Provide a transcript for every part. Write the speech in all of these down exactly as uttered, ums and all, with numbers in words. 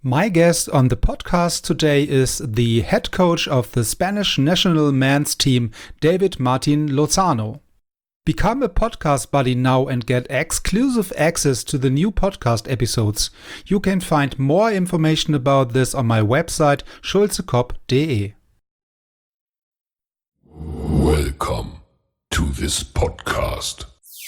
My guest on the podcast today is the head coach of the Spanish national men's team, David Martin Lozano. Become a podcast buddy now and get exclusive access to the new podcast episodes. You can find more information about this on my website schulzekop dot de. Welcome to this podcast.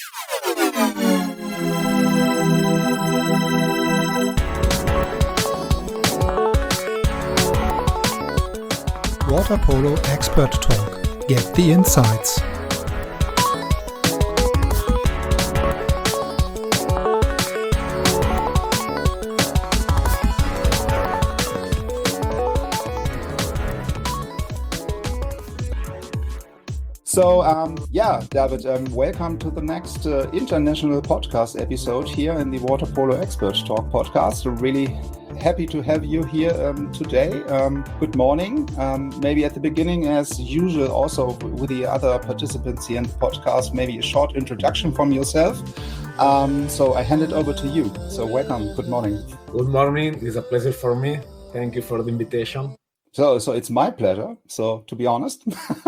Water Polo Expert Talk. Get the insights. So, um, yeah, David, um, welcome to the next uh, international podcast episode here in the Water Polo Expert Talk podcast. I'm really happy to have you here um, today. Um, good morning. Um, maybe at the beginning, as usual, also with the other participants here in the podcast, maybe a short introduction from yourself. Um, so I hand it over to you. So welcome. Good morning. Good morning. It's a pleasure for me. Thank you for the invitation. So, so it's my pleasure. So, to be honest,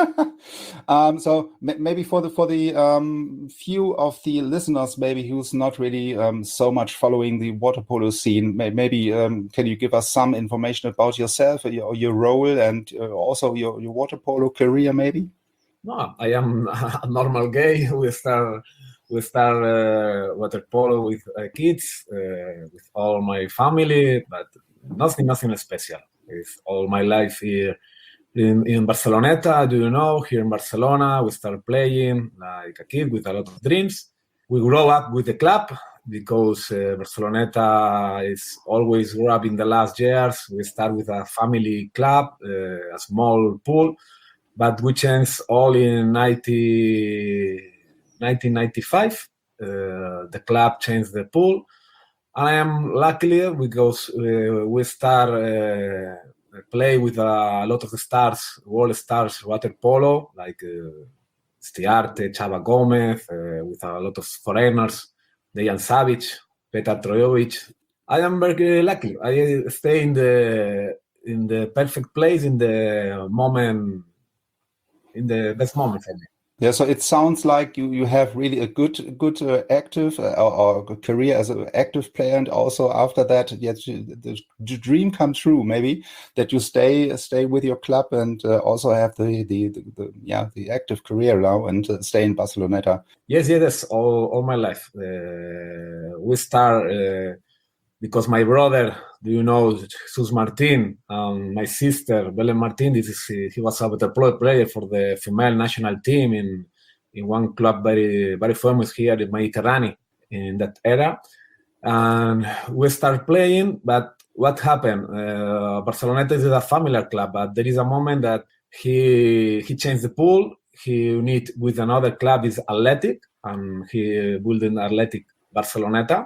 um, so m- maybe for the for the um, few of the listeners, maybe who's not really um, so much following the water polo scene, may- maybe um, can you give us some information about yourself, your, your role, and uh, also your, your water polo career, maybe? No, I am a normal guy. We start we start uh, water polo with uh, kids, uh, with all my family, but nothing nothing special. With all my life here in, in Barceloneta, do you know, here in Barcelona, we start playing like a kid with a lot of dreams. We grow up with the club because uh, Barceloneta is always grew up in the last years. We start with a family club, uh, a small pool, but we changed all in nineteen ninety-five. Uh, the club changed the pool. I am lucky because uh, we start uh, play with a lot of stars, world stars, water polo, like uh, Stiarte, Chava Gomez, uh, with a lot of foreigners, Dejan Savic, Petar Trojovic. I am very lucky. I stay in the in the perfect place, in the moment, in the best moment for me. Yeah, so it sounds like you, you have really a good good uh, active uh, or, or good career as an active player, and also after that, yes, the, the dream come true. Maybe that you stay stay with your club and uh, also have the, the, the, the yeah the active career now and uh, stay in Barceloneta. Yes, yes, all all my life. Uh, we start uh, because my brother, do you know, Jesus Martin, and my sister, Belen Martin, this is, he was a water polo player for the female national team in in one club very very famous here in Mediterranean in that era. And we start playing, but what happened? Uh, Barceloneta is a familiar club, but there is a moment that he he changed the pool. He need with another club is Athletic, and he built an Athletic Barceloneta.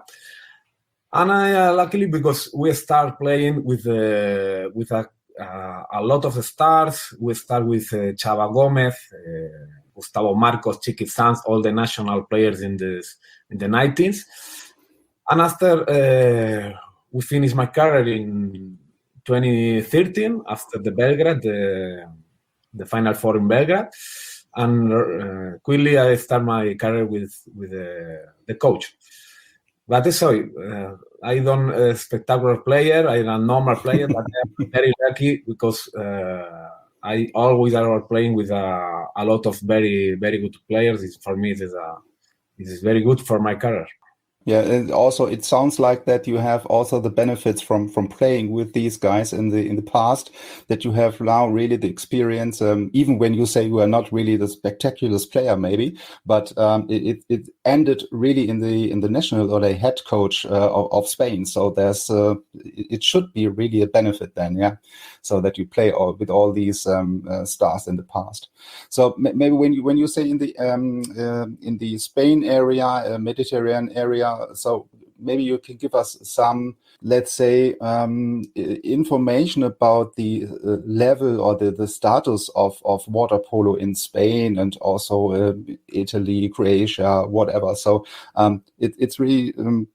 And I, uh, luckily, because we start playing with uh, with a, uh, a lot of stars. We start with uh, Chava Gomez, uh, Gustavo Marcos, Chiqui Sanz, all the national players in this in the nineties. And after uh, we finished my career in twenty thirteen, after the Belgrade, the, the Final Four in Belgrade, and uh, quickly I start my career with with uh, the coach. But sorry, uh, I don't a uh, spectacular player. I'm a normal player, but I'm very lucky because uh, I always are playing with a, a lot of very very good players. It's, for me, it is a it is very good for my career. Yeah, and also it sounds like that you have also the benefits from from playing with these guys in the in the past, that you have now really the experience, um, even when you say you are not really the spectacular player maybe, but um, it, it ended really in the in the national or the head coach uh, of, of Spain. So there's uh, it should be really a benefit then, yeah, so that you play all, with all these um, uh, stars in the past. So m- maybe when you when you say in the um, uh, in the Spain area, uh, Mediterranean area. So maybe you can give us some, let's say, um, information about the uh, level or the, the status of, of water polo in Spain and also uh, Italy, Croatia, whatever. So um, it, it's really um,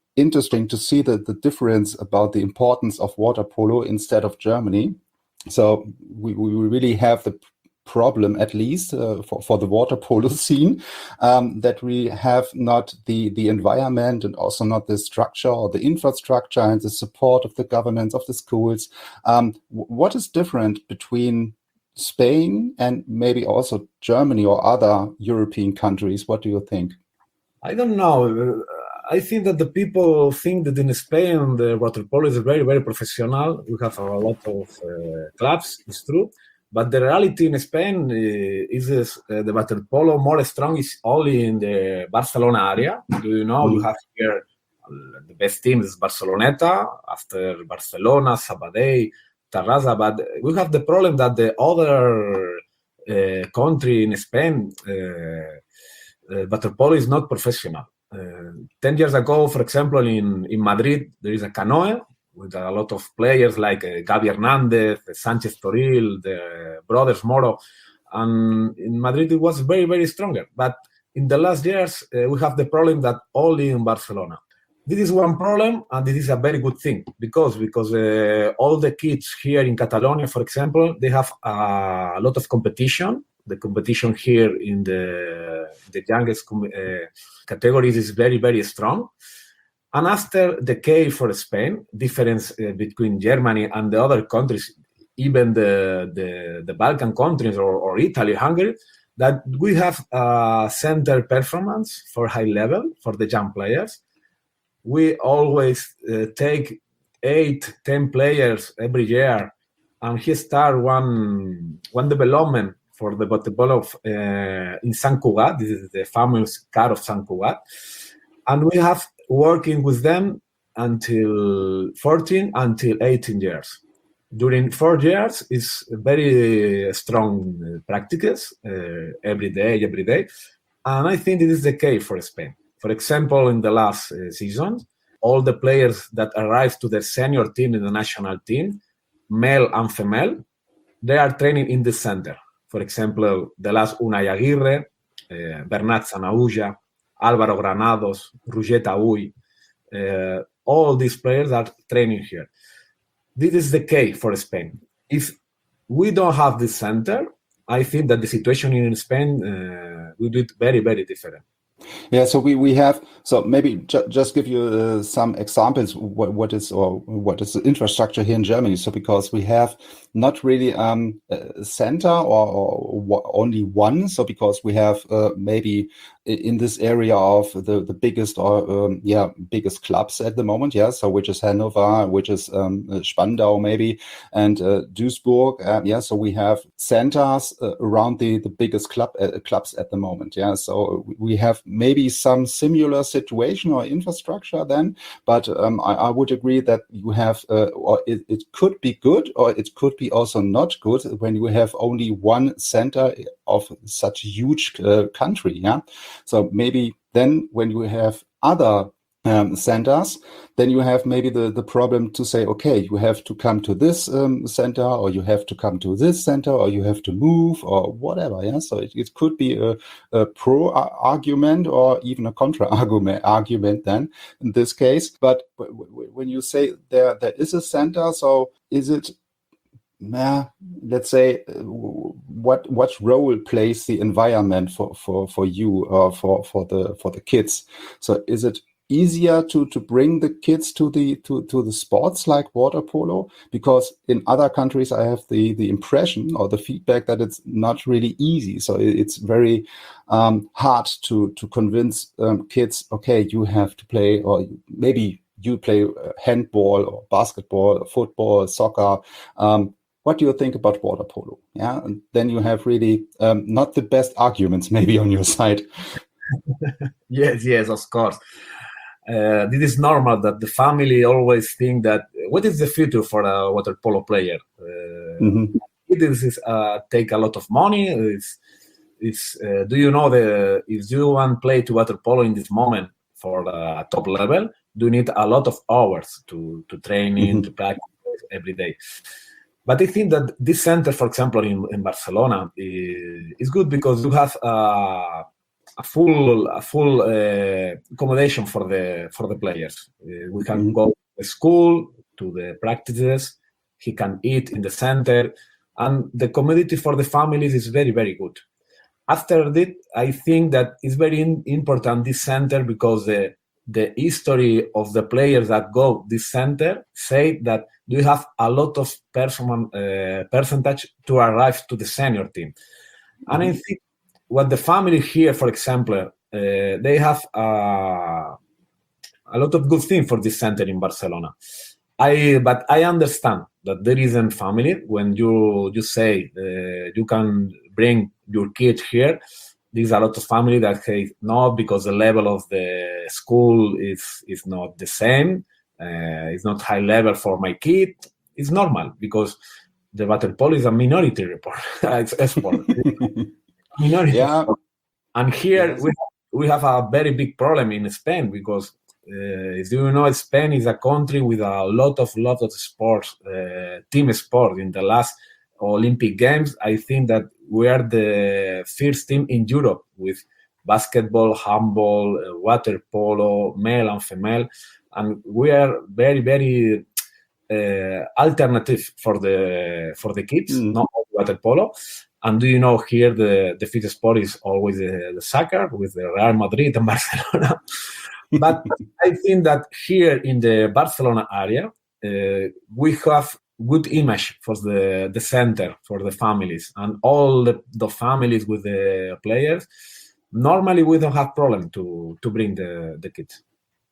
interesting to see the, the difference about the importance of water polo instead of Germany. So we, we really have the problem, at least uh, for, for the water polo scene, um, that we have not the, the environment and also not the structure or the infrastructure and the support of the governments, of the schools. Um, what is different between Spain and maybe also Germany or other European countries? What do you think? I don't know. I think that the people think that in Spain the water polo is very, very professional. We have a lot of uh, clubs, it's true. But the reality in Spain uh, is uh, the water polo more strong is only in the Barcelona area. Do you know? Mm. You have here uh, the best team is Barceloneta, after Barcelona, Sabadell, Terrassa. But we have the problem that the other uh, country in Spain, uh, uh, water polo is not professional. Uh, ten years ago, for example, in, in Madrid, there is a canoe with a lot of players like uh, Gavi Hernandez, Sanchez Toril, the brothers Moro. And in Madrid, it was very, very stronger. But in the last years, uh, we have the problem that only in Barcelona. This is one problem, and this is a very good thing. Because, because uh, all the kids here in Catalonia, for example, they have a lot of competition. The competition here in the, the youngest uh, categories is very, very strong. And after the case for Spain, difference uh, between Germany and the other countries, even the, the, the Balkan countries or, or Italy, Hungary, that we have a center performance for high level for the young players. We always uh, take eight, ten players every year, and he start one, one development for the waterpolo of uh, in Sant Cugat. This is the famous car of Sant Cugat. And we have working with them until fourteen, until eighteen years. During four years, it's very strong practices uh, every day, every day. And I think it is the case for Spain. For example, in the last uh, season, all the players that arrived to the senior team in the national team, male and female, they are training in the center. For example, the last Unai Aguirre, uh, Bernat Sanaúja, Álvaro Granados, Roger Taüll, uh, all these players are training here. This is the case for Spain. If we don't have this center, I think that the situation in Spain uh, will be very, very different. Yeah, so we, we have, so maybe ju just give you uh, some examples what, what is or what is the infrastructure here in Germany. So because we have not really um, a center or, or only one, so because we have uh, maybe in this area of the, the biggest or um, yeah biggest clubs at the moment, yeah, so which is Hanover, which is um, Spandau maybe, and uh, Duisburg, uh, yeah, so we have centers uh, around the, the biggest club uh, clubs at the moment, yeah, so we have maybe some similar situation or infrastructure then, but um, I, I would agree that you have, uh, or it, it could be good, or it could be also not good when you have only one center of such a huge uh, country, yeah. So maybe then when you have other um, centers, then you have maybe the, the problem to say, okay, you have to come to this um, center, or you have to come to this center, or you have to move, or whatever. Yeah, so it, it could be a, a pro argument or even a contra argument argument then in this case. But when you say there there is a center, so is it? Nah, let's say what what role plays the environment for for for you or for for the for the kids? So is it easier to to bring the kids to the to to the sports like water polo? Because in other countries I have the the impression or the feedback that it's not really easy. So it's very um, hard to to convince um, kids. Okay, you have to play, or maybe you play handball or basketball, or football, soccer. Um, What do you think about water polo? Yeah, and then you have really um, not the best arguments maybe on your side. Yes, yes, of course. Uh, this is normal that the family always think that what is the future for a water polo player? Uh, mm-hmm. This is uh, take a lot of money. It's, it's uh, do you know the if you want to play to water polo in this moment for a top level, do you need a lot of hours to to training mm-hmm. to practice every day. But I think that this center, for example, in, in Barcelona, is, is good because you have uh, a full a full uh, accommodation for the for the players. Uh, we can mm-hmm. go to school, to the practices. He can eat in the center, and the community for the families is very very good. After that, I think that it's very in, important this center because the the history of the players that go this center say that you have a lot of personal uh, percentage to arrive to the senior team, mm-hmm. and I think what the family here, for example, uh, they have uh, a lot of good things for this center in Barcelona. I but I understand that there isn't family when you you say uh, you can bring your kids here. There's a lot of family that say no because the level of the school is is not the same. Uh, it's not high level for my kid. It's normal because the water polo is a minority report. It's a sport. minority. Yeah. Sport. And here yes. we we have a very big problem in Spain because uh, as you know, Spain is a country with a lot of lot of sports, uh, team sport. In the last Olympic Games, I think that we are the first team in Europe with basketball, handball, uh, water polo, male and female, and we are very, very uh, alternative for the for the kids, mm. not water polo. And do you know here the the fifth sport is always the, the soccer with the Real Madrid and Barcelona. But I think that here in the Barcelona area, uh, we have good image for the, the center, for the families, and all the, the families with the players. Normally, we don't have problem to, to bring the, the kids.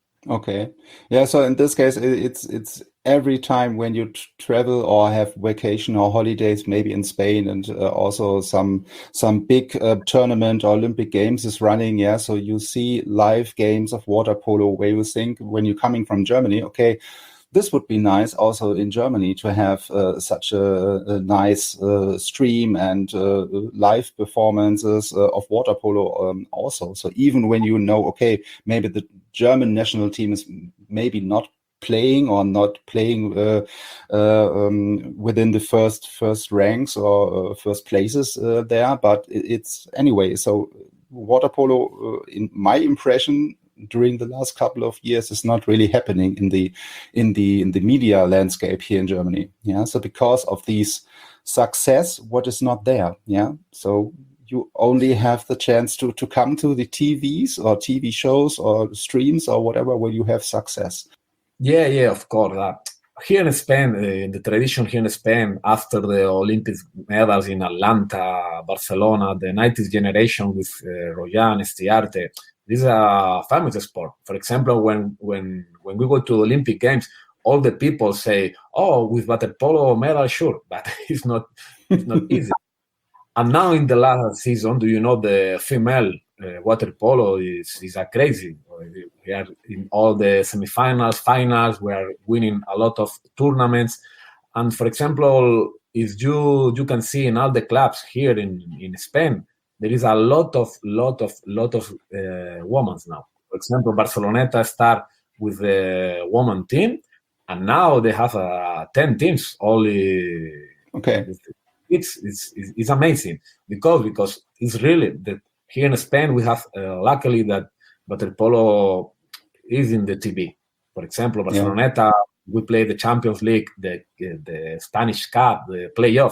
Okay. Yeah, so in this case, it's it's every time when you t- travel or have vacation or holidays, maybe in Spain, and uh, also some some big uh, tournament or Olympic Games is running. Yeah, so you see live games of water polo where you think when you're coming from Germany, okay, this would be nice also in Germany to have uh, such a, a nice uh, stream and uh, live performances uh, of water polo um, also. So even when you know, okay, maybe the German national team is maybe not playing or not playing uh, uh, um, within the first first ranks or uh, first places uh, there, but it's anyway. So water polo, uh, in my impression, during the last couple of years is not really happening in the in the in the media landscape here in Germany. Yeah, so because of these success, what is not there? Yeah, so you only have the chance to to come to the T Vs or T V shows or streams or whatever where you have success. Yeah, yeah, of course. Uh, here in Spain, uh, the tradition here in Spain after the Olympic medals in Atlanta, Barcelona, the nineties generation with uh, Royan, Estiarte. This is a famous sport. For example, when when when we go to Olympic Games, all the people say, "Oh, with water polo medal, sure," but it's not it's not easy. And now in the last season, do you know the female uh, water polo is is a crazy. We are in all the semifinals, finals. We are winning a lot of tournaments. And for example, if you you can see in all the clubs here in in Spain, there is a lot of, lot of, lot of uh, women now. For example, Barceloneta start with the woman team, and now they have uh, ten teams. Only okay, it's it's it's amazing because because it's really that here in Spain we have uh, luckily that water polo is in the T V. For example, Barceloneta, yeah. we play the Champions League, the the Spanish Cup, the playoff.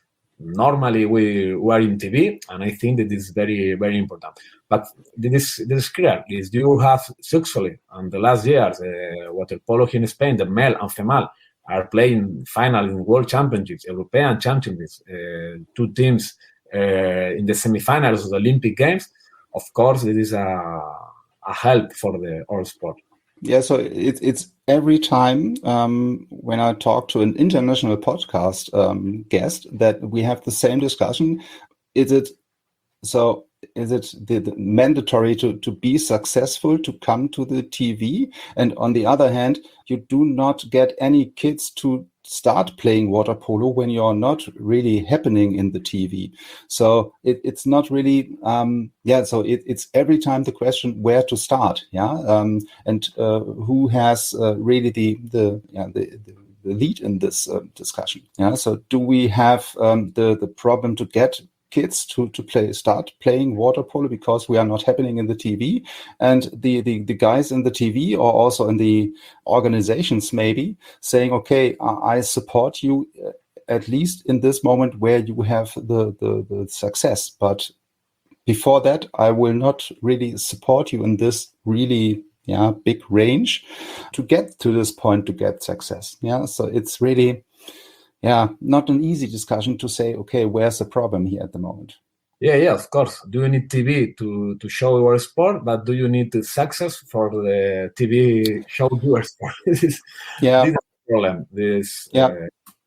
Normally we were in T V, and I think that this is very, very important. But this, this is clear, is you have successfully in the last years, uh, water polo here in Spain, the male and female are playing final in World Championships, European Championships, uh, two teams uh, in the semifinals of the Olympic Games. Of course, it is a, a help for the whole sport. Yeah, so it, it's every time um, when I talk to an international podcast um, guest that we have the same discussion. Is it so? Is it the, the mandatory to, to be successful to come to the T V? And on the other hand, you do not get any kids to start playing water polo when you're not really happening in the T V. So it, it's not really, um, yeah, so it, it's every time the question where to start, yeah, um, and uh, who has uh, really the, the, yeah, the, the lead in this uh, discussion, yeah. So do we have um, the, the problem to get kids to to play start playing water polo because we are not happening in the T V, and the the, the guys in the T V or also in the organizations maybe saying, okay, I support you at least in this moment where you have the the, the success, but before that I will not really support you in this really yeah big range to get to this point to get success. Yeah, so it's really yeah not an easy discussion to say, okay, where's the problem here at the moment? Yeah, yeah, of course. Do you need T V to, to show your sport? But do you need the success for the T V show your sport? This is yeah this is the problem. This yeah uh,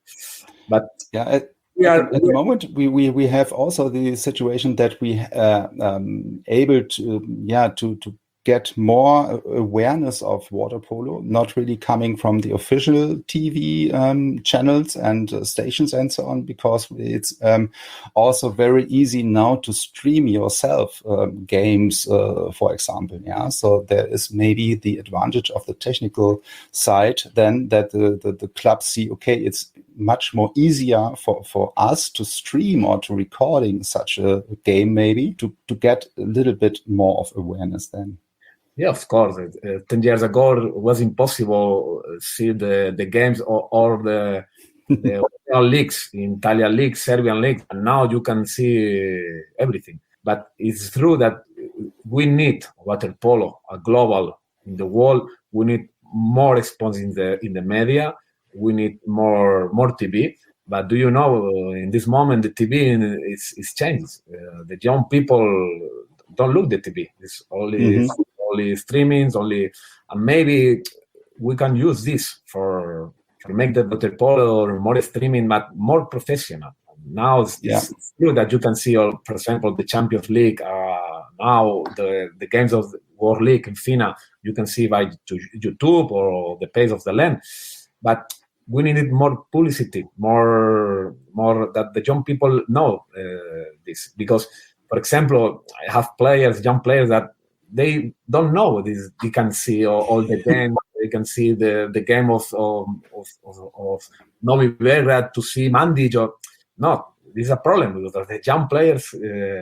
but yeah at, we are at, the, at the moment we, we we have also the situation that we uh um able to yeah to to get more awareness of water polo, not really coming from the official T V um, channels and uh, stations and so on, because it's um, also very easy now to stream yourself um, games, uh, for example. Yeah, so there is maybe the advantage of the technical side then that the, the, the clubs see, okay, it's much more easier for, for us to stream or to recording such a game maybe to, to get a little bit more of awareness then. Yeah, of course. Uh, Ten years ago, it was impossible to see the, the games or, or the, the leagues, in Italian league, Serbian league, and now you can see everything. But it's true that we need water polo, a global in the world. We need more exposure in the in the media. We need more more T V. But do you know, in this moment, the T V is is changed. Uh, the young people don't look the T V. It's only. Mm-hmm. Only streamings, only, and maybe we can use this for, for make the water polo or more streaming, but more professional. Now it's, yeah. it's true that you can see, all, for example, the Champions League. Uh, now the the games of the World League in FINA you can see by YouTube or the page of the land. But we needed more publicity, more more that the young people know uh, this, because, for example, I have players, young players that. They don't know this. They can see all, all the game. They can see the, the game of of of, of Novi Beograd to see Mandic. Or no, this is a problem because the young players uh,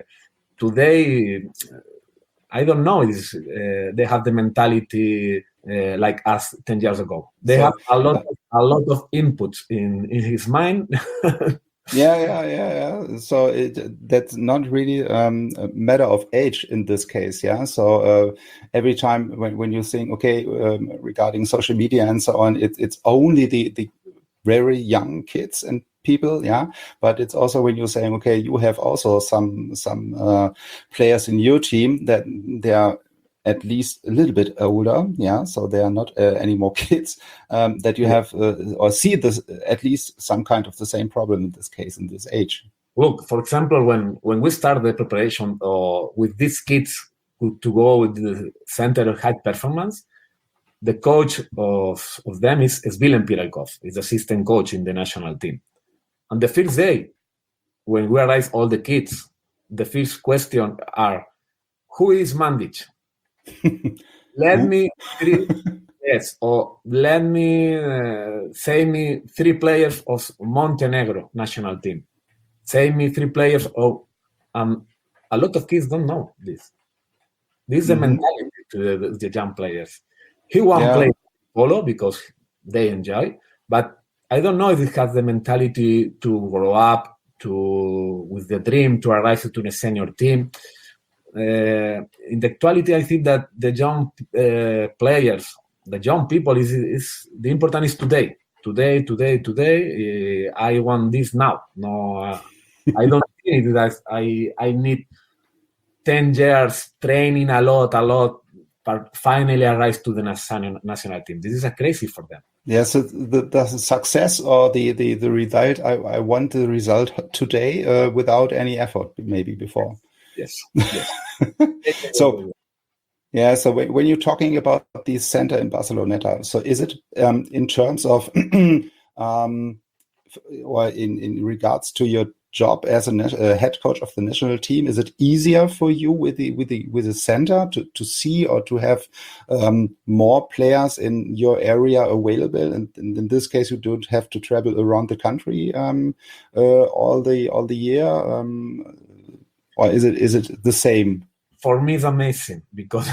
today, I don't know. Is uh, they have the mentality uh, like us ten years ago. They so, have a lot of, a lot of inputs in in his mind. Yeah, yeah, yeah, yeah. So it, that's not really um, a matter of age in this case. Yeah. So uh, every time when, when you think, okay, um, regarding social media and so on, it, it's only the, the very young kids and people. Yeah. But it's also when you're saying, okay, you have also some some uh, players in your team that they are at least a little bit older, yeah, so they are not uh, any more kids, um, that you have uh, or see this at least some kind of the same problem in this case, in this age. Look, for example, when, when we start the preparation uh, with these kids to, to go with the Center of High Performance, the coach of, of them is, is Willem Pirelkov, is the assistant coach in the national team. On the first day, when we arrive all the kids, the first question are, who is Mandic? Let me three, yes, or let me uh, say me three players of Montenegro national team. Say me three players of um. A lot of kids don't know this. This is the mm-hmm. mentality to the, the young players. He won't yeah. play polo because they enjoy, but I don't know if he has the mentality to grow up to with the dream to arrive to the senior team. Uh, in the actuality, I think that the young uh, players, the young people, is, is the important is today, today, today, today. Uh, I want this now. No, uh, I don't think that I I need ten years training a lot, a lot, but finally arrive to the national national team. This is a crazy for them. Yeah, so the, the success or the the the result, I, I want the result today uh, without any effort, maybe before. Yes. yes. So, yeah. So when, when you're talking about the center in Barceloneta, so is it um, in terms of, um, or in, in regards to your job as a uh, head coach of the national team, is it easier for you with the with the with the center to, to see or to have um, more players in your area available? And, and in this case, you don't have to travel around the country um, uh, all the all the year. Um, or is it is it the same? For me, it's amazing because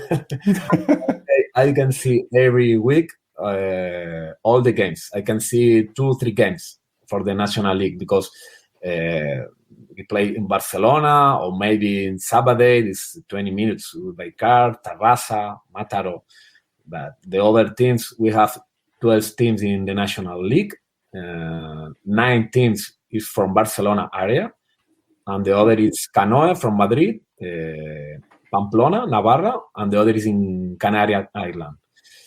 I can see every week uh, all the games. I can see two, three games for the National League because uh, we play in Barcelona or maybe in Sabadell. It's twenty minutes by car, Terrassa, Mataró. But the other teams, we have twelve teams in the National League. Uh, nine teams is from Barcelona area. And the other is Canoe from Madrid, uh, Pamplona, Navarra, and the other is in Canary Island.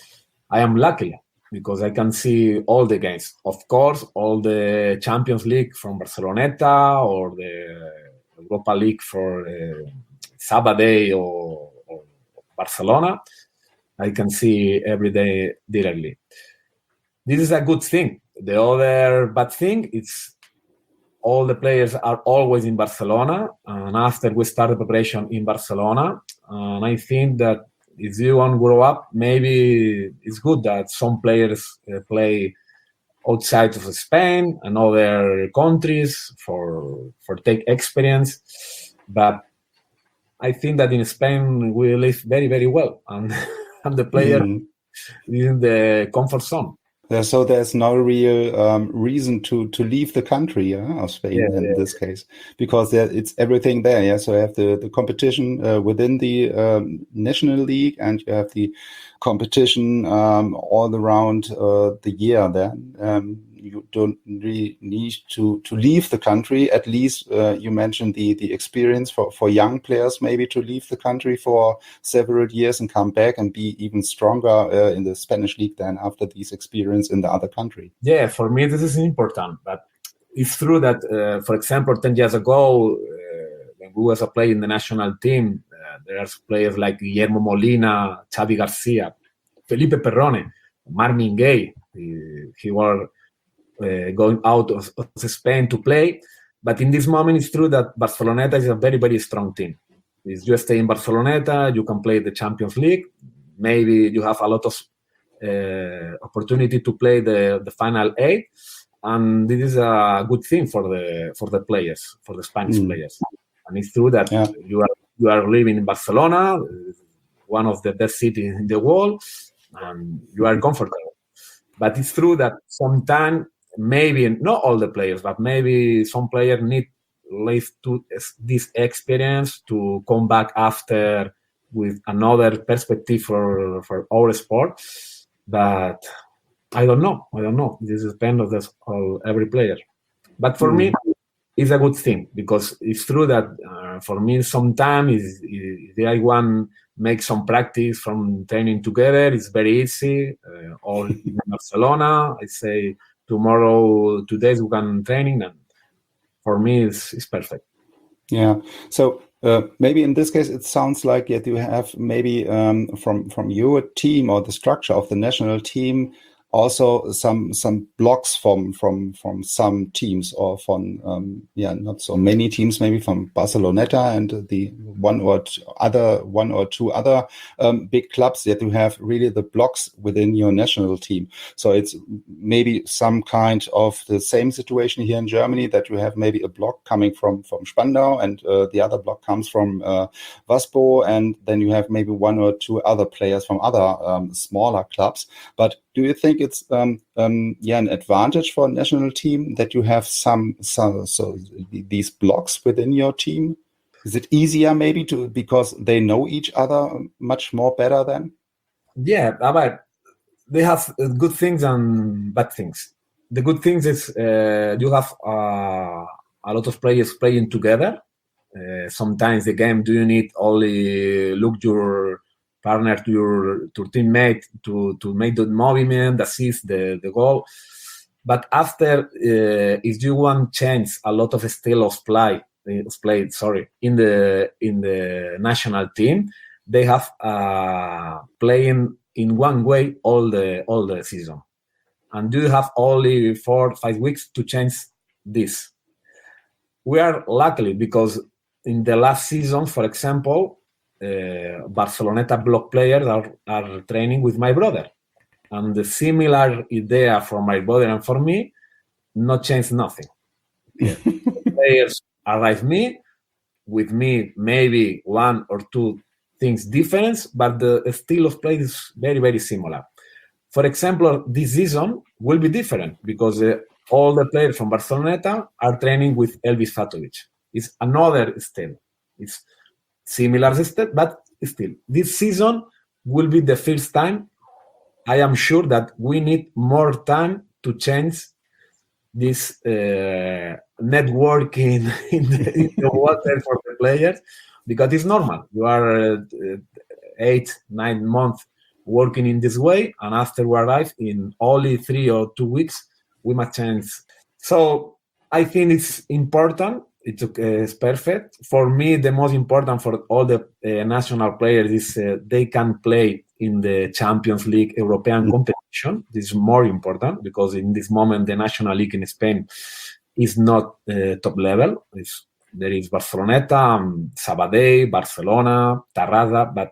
I am lucky because I can see all the games. Of course, all the Champions League from Barceloneta or the Europa League for uh, Sabadell or, or Barcelona, I can see every day directly. This is a good thing. The other bad thing is all the players are always in Barcelona, and after we start the preparation in Barcelona, and I think that if you want to grow up, maybe it's good that some players uh, play outside of Spain and other countries for for take experience. But I think that in Spain we live very, very well, and, and the player mm. is in the comfort zone. Yeah, so there's no real um, reason to to leave the country yeah, of Spain yeah, in yeah, this yeah. case, because there, it's everything there. Yeah, so you have the the competition uh, within the um, national league, and you have the competition um, all around uh, the year. Then um, you don't really need to to leave the country. At least uh, you mentioned the the experience for for young players, maybe to leave the country for several years and come back and be even stronger uh, in the Spanish league than after this experience in the other country. Yeah, for me this is important, but it's true that, uh, for example, ten years ago, uh, when we was a player in the national team, uh, there are players like Guillermo Molina, Xavi Garcia, Felipe Perrone, Marvin Gaye. He, he was uh, going out of, of Spain to play, but in this moment, it's true that Barceloneta is a very, very strong team. If you stay in Barceloneta, you can play the Champions League. Maybe you have a lot of uh, opportunity to play the, the final eight, and this is a good thing for the for the players, for the Spanish mm. players. And it's true that yeah. you are you are living in Barcelona, one of the best cities in the world, and you are comfortable. But it's true that sometimes, maybe not all the players, but maybe some players need live to this experience to come back after with another perspective for for our sport. But I don't know. I don't know. This depends on this, on every player. But for mm. me, it's a good thing because it's true that uh, for me, sometimes is I want make some practice from training together. It's very easy. Uh, or in Barcelona, I say tomorrow, two days we can training, and for me, it's, it's perfect. Yeah. So uh, maybe in this case, it sounds like that you have maybe um, from from your team or the structure of the national team also some some blocks from from from some teams or from um, yeah not so many teams, maybe from Barceloneta and the one or two other one or two other um, big clubs that you have really the blocks within your national team. So it's maybe some kind of the same situation here in Germany, that you have maybe a block coming from from Spandau and uh, the other block comes from uh, Waspo, and then you have maybe one or two other players from other um, smaller clubs. But do you think it's um, um, yeah an advantage for a national team that you have some some so these blocks within your team? Is it easier maybe to because they know each other much more better then? Yeah, but they have good things and bad things. The good things is uh, you have uh, a lot of players playing together. Uh, sometimes the game, do you need only look your partner to your to teammate to to make the movement, assist the the goal. But after, uh, if you want change a lot of style of play, play sorry, in the in the national team, they have uh, playing in one way all the all the season, and you have only four five weeks to change this. We are lucky because in the last season, for example, Uh, Barceloneta block players are, are training with my brother, and the similar idea for my brother and for me not change nothing. Yeah. Players arrive me, with me maybe one or two things different, but the style of play is very, very similar. For example, this season will be different because uh, all the players from Barceloneta are training with Elvis Fatovic. It's another style. It's similar style, but still, this season will be the first time I am sure that we need more time to change this uh, networking in the, in the water for the players, because it's normal. You are uh, eight, nine months working in this way, and after we arrive in only three or two weeks, we must change. So I think it's important. It's, uh, it's perfect. For me, the most important for all the uh, national players is uh, they can play in the Champions League European mm-hmm. competition. This is more important because in this moment, the National League in Spain is not uh, top level. It's, there is Barceloneta, um, Sabadell, Barcelona, Tarrasa, but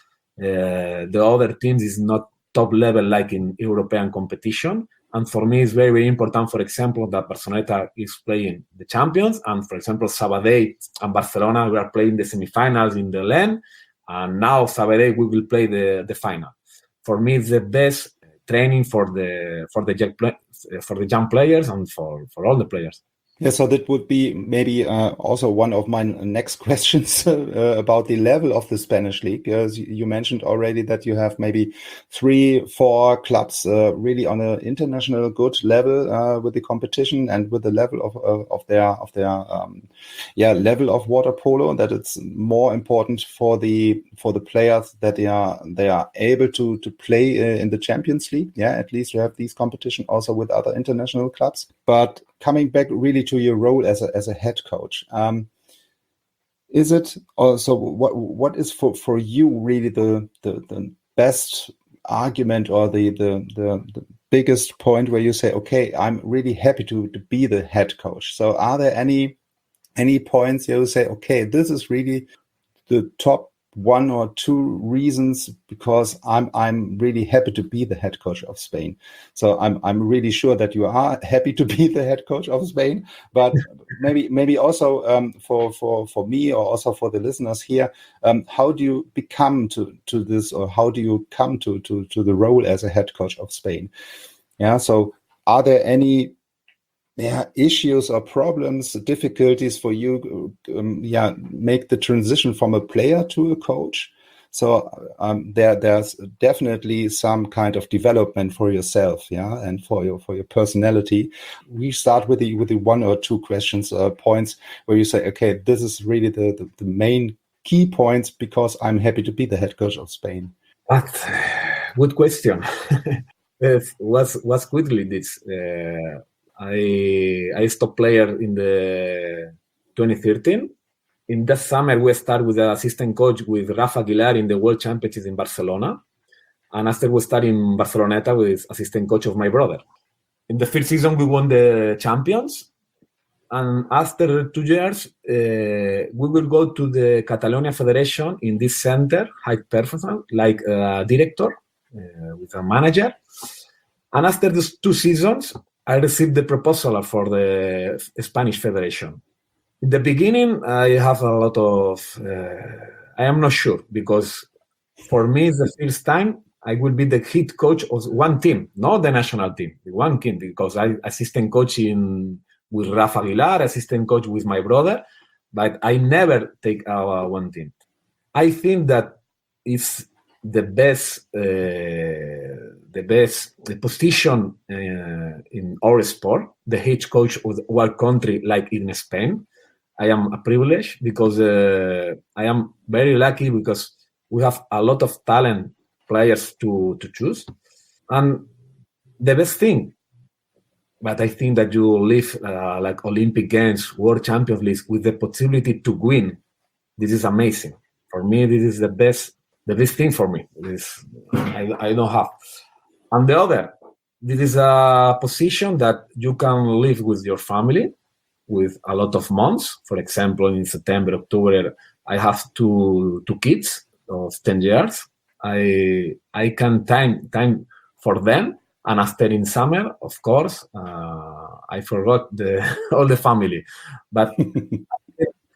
uh, the other teams is not top level like in European competition. And for me, it's very, very important, for example, that Barceloneta is playing the champions. And for example, Sabadell and Barcelona, we are playing the semifinals in the L E N. And now Sabadell, we will play the, the final. For me, it's the best training for the for the young, play, for the young players and for, for all the players. Yeah, so that would be maybe uh, also one of my next questions uh, about the level of the Spanish league. As you mentioned already that you have maybe three, four clubs uh, really on an international good level uh, with the competition and with the level of uh, of their of their um, yeah level of water polo. That it's more important for the for the players that they are they are able to to play uh, in the Champions League. Yeah, at least you have these competition also with other international clubs, but coming back really to your role as a as a head coach, um, is it also what what is for, for you really the, the the best argument or the, the the the biggest point where you say, okay, I'm really happy to to be the head coach? So are there any any points you say, okay, this is really the top one or two reasons because I'm I'm really happy to be the head coach of Spain. So I'm I'm really sure that you are happy to be the head coach of Spain, but maybe maybe also um, for for for me or also for the listeners here, um, how do you become to to this, or how do you come to to to the role as a head coach of Spain? Yeah. So are there any yeah, issues or problems, difficulties for you, um, yeah, make the transition from a player to a coach? So um, there, there's definitely some kind of development for yourself, yeah, and for your for your personality. We start with the with the one or two questions, uh, points where you say, okay, this is really the, the the main key points because I'm happy to be the head coach of Spain. But good question. was was quickly this. Uh... I I stopped player in the twenty thirteen. In that summer, we started with the assistant coach with Rafa Aguilar in the World Championships in Barcelona. And after we started in Barceloneta with assistant coach of my brother. In the first season, we won the champions. And after two years, uh, we will go to the Catalonia Federation in this center, high performance, like a director uh, with a manager. And after these two seasons, I received the proposal for the Spanish Federation. In the beginning, I have a lot of, uh, I am not sure, because for me, it's the first time I will be the head coach of one team, not the national team, the one team, because I assistant coach in, with Rafa Aguilar, assistant coach with my brother, but I never take uh, one team. I think that it's the best, uh, the best position uh, in our sport, the head coach of our country, like in Spain. I am a privilege because uh, I am very lucky because we have a lot of talent players to, to choose. And the best thing, but I think that you live uh, like Olympic Games, World Champions League with the possibility to win. This is amazing. For me, this is the best The best thing for me. This I, I don't have. And the other, this is a position that you can live with your family with a lot of months. For example, in September, October, I have two two kids of ten years. I I can time time for them. And after in summer, of course, uh, I forgot the all the family. But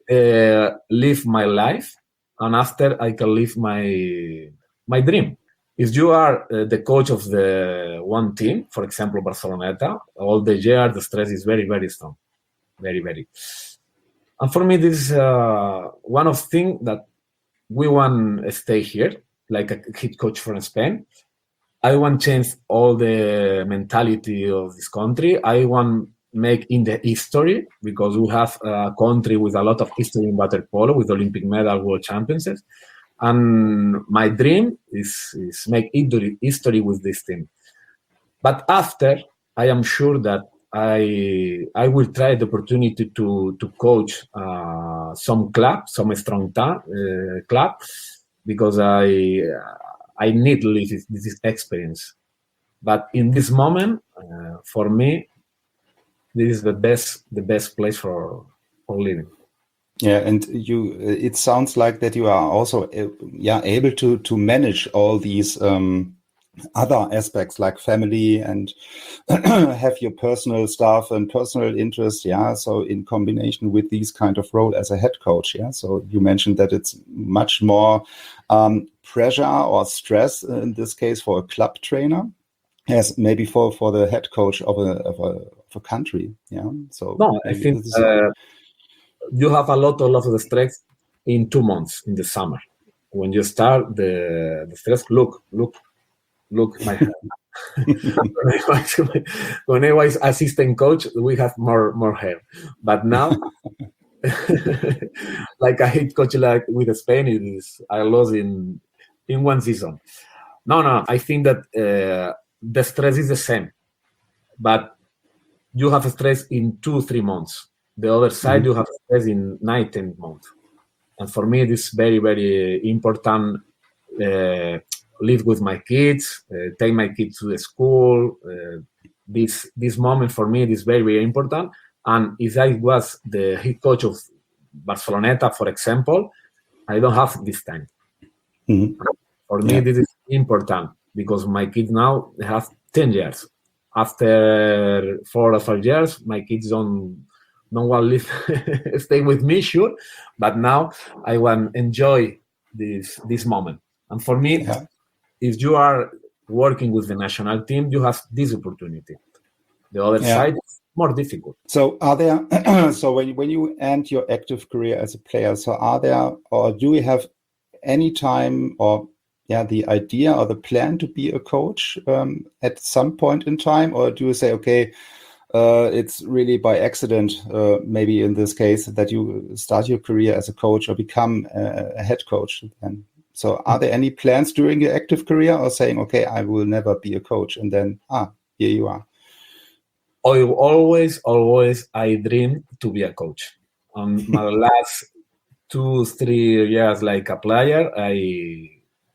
uh, live my life, and after I can live my my dream. If you are uh, the coach of the one team, for example, Barceloneta, all the year the stress is very, very strong, very, very. And for me, this is uh, one of things that we want to stay here, like a head coach from Spain. I want to change all the mentality of this country. I want make in the history, because we have a country with a lot of history in water polo, with Olympic medal, world championships. And my dream is, is make history with this team. But after, I am sure that I I will try the opportunity to to coach uh, some club, some strong ta- uh, club, because I I need this, this experience. But in this moment, uh, for me, this is the best the best place for for living. Yeah, and you. It sounds like that you are also, uh, yeah, able to to manage all these um, other aspects like family and have your personal stuff and personal interest. Yeah, so in combination with these kind of role as a head coach. Yeah, so you mentioned that it's much more um, pressure or stress in this case for a club trainer, as maybe for for the head coach of a of a, of a country. Yeah, so no, I think. this is Uh, You have a lot, a lot of the stress in two months in the summer. When you start the, the stress, look, look, look, my hair. when, I was, when I was assistant coach, we have more more hair. But now, like a head coach like with Spain, it is I lost in in one season. No, no, I think that uh, the stress is the same, but you have stress in two, three months. The other side, mm-hmm. you have stress in nine, ten months. And for me, it is very, very important. Uh, live with my kids, uh, take my kids to the school. Uh, this this moment for me, it is very, very important. And if I was the head coach of Barceloneta, for example, I don't have this time. Mm-hmm. For me, yeah. This is important because my kids now have ten years. After four or five years, my kids don't don't want to live, stay with me, sure, but now I want to enjoy this this moment. And for me, yeah. if you are working with the national team, you have this opportunity. The other yeah. side is more difficult. So are there, so when, when you end your active career as a player, so are there, or do you have any time or yeah, the idea or the plan to be a coach um, at some point in time? Or do you say, okay, uh, it's really by accident, uh, maybe in this case, that you start your career as a coach or become a, a head coach? And so are there any plans during your active career, or saying, okay, I will never be a coach, and then, ah, here you are? I always, always, I dream to be a coach. Um, my last two, three years like a player, I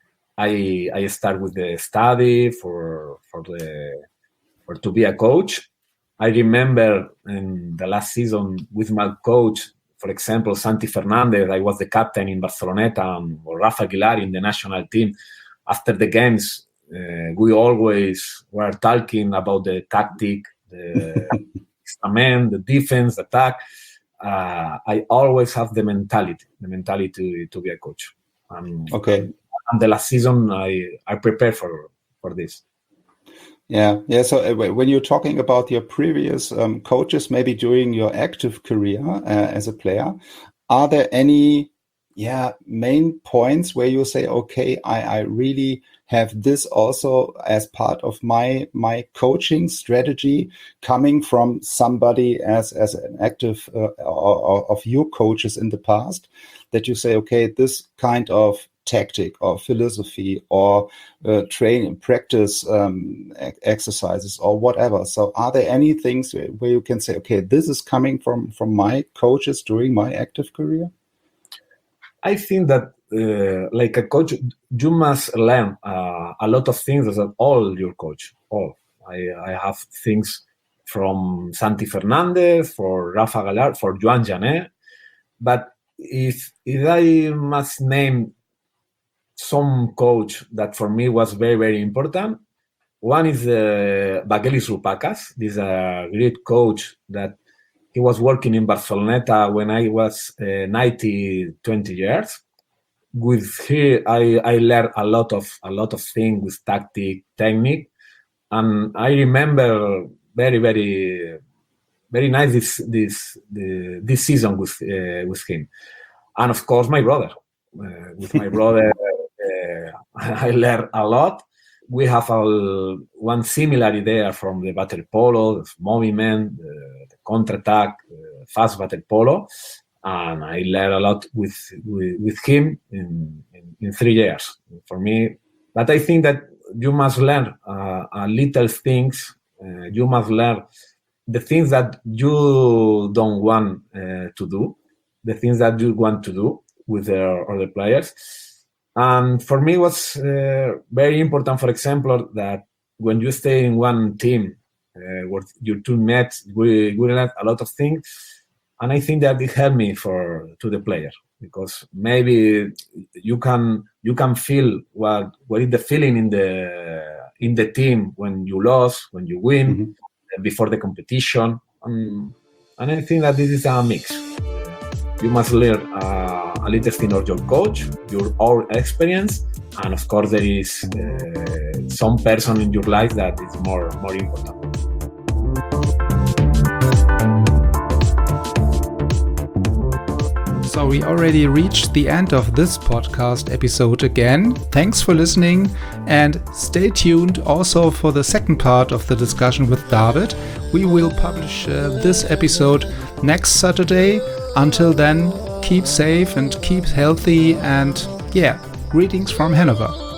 I I start with the study for for the for to be a coach. I remember in the last season with my coach, for example, Santi Fernandez, I was the captain in Barceloneta, and or Rafa Aguilar in the national team. After the games, uh, we always were talking about the tactic, the instrument, the defense, the attack. Uh, I always have the mentality, the mentality to, to be a coach. Um, okay. And the last season, I, I prepared for, for this. Yeah, yeah. So uh, when you're talking about your previous um, coaches, maybe during your active career uh, as a player, are there any, yeah, main points where you say, okay, I, I really have this also as part of my my coaching strategy, coming from somebody as as an active uh, or, or of your coaches in the past, that you say, okay, this kind of tactic or philosophy or uh, train practice um, exercises or whatever. So are there any things where you can say, okay, this is coming from from my coaches during my active career? I think that uh, like a coach, you must learn uh, a lot of things as all your coach. All I, I have things from Santi Fernandez, for Rafa Aguilar, for Joan Janet. But if if I must name some coach that for me was very, very important, one is uh, Vagelis Roupakas. This is a great coach that he was working in Barceloneta when I was uh, nineteen, twenty years. With him, I, I learned a lot of a lot of things with tactic, technique, and I remember very, very, very nice this this the, this season with uh, with him, and of course my brother. Uh, with my brother, uh, I learned a lot. We have a, one similar idea from the battle polo, the movement, the, the counter-attack, uh, fast battle polo, and I learned a lot with with, with him in, in, in three years. For me, but I think that you must learn uh, a little things. Uh, you must learn the things that you don't want uh, to do, the things that you want to do with the other players. And for me, it was uh, very important, for example, that when you stay in one team uh, with your teammates, we, we learned a lot of things. And I think that it helped me for to the player, because maybe you can you can feel what what is the feeling in the in the team when you lose, when you win, mm-hmm. before the competition. Um, and I think that this is a mix. You must learn uh, a little thing of your coach, your own experience, and of course there is uh, some person in your life that is more more important. So we already reached the end of this podcast episode again. Thanks for listening, and stay tuned also for the second part of the discussion with David. We will publish uh, this episode next Saturday. Until then, keep safe and keep healthy, and yeah, greetings from Hanover.